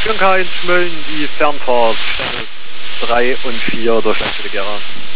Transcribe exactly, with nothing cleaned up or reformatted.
Bianca eins Mölln, die Fernfahrt, Stelle drei und vier, Deutschland Gera.